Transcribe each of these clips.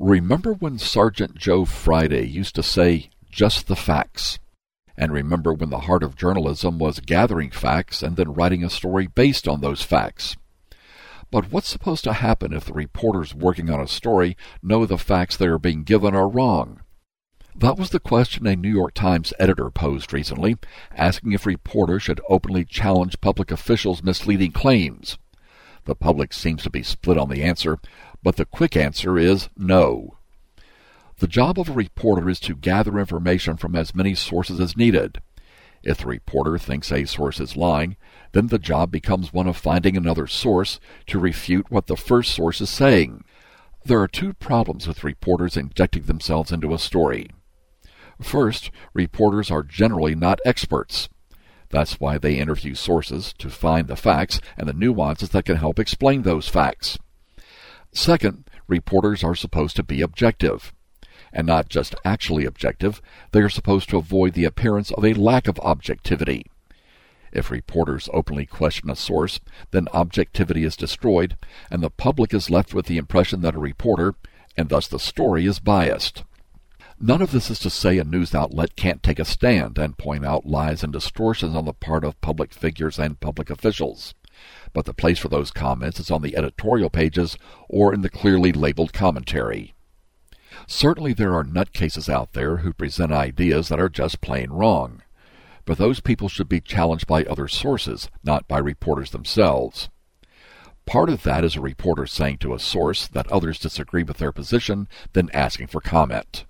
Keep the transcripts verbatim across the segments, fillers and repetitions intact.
Remember when Sergeant Joe Friday used to say, "Just the facts"? And remember when the heart of journalism was gathering facts and then writing a story based on those facts? But what's supposed to happen if the reporters working on a story know the facts they are being given are wrong? That was the question a New York Times editor posed recently, asking if reporters should openly challenge public officials' misleading claims. The public seems to be split on the answer, but the quick answer is no. The job of a reporter is to gather information from as many sources as needed. If the reporter thinks a source is lying, then the job becomes one of finding another source to refute what the first source is saying. There are two problems with reporters injecting themselves into a story. First, reporters are generally not experts. That's why they interview sources to find the facts and the nuances that can help explain those facts. Second, reporters are supposed to be objective. And not just actually objective, they are supposed to avoid the appearance of a lack of objectivity. If reporters openly question a source, then objectivity is destroyed, and the public is left with the impression that a reporter, and thus the story, is biased. None of this is to say a news outlet can't take a stand and point out lies and distortions on the part of public figures and public officials. But the place for those comments is on the editorial pages or in the clearly labeled commentary. Certainly there are nutcases out there who present ideas that are just plain wrong. But those people should be challenged by other sources, not by reporters themselves. Part of that is a reporter saying to a source that others disagree with their position, then asking for comment.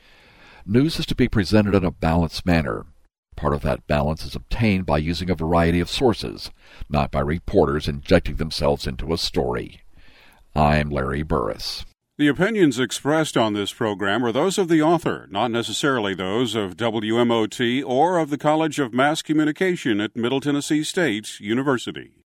News is to be presented in a balanced manner. Part of that balance is obtained by using a variety of sources, not by reporters injecting themselves into a story. I'm Larry Burris. The opinions expressed on this program are those of the author, not necessarily those of W M O T or of the College of Mass Communication at Middle Tennessee State University.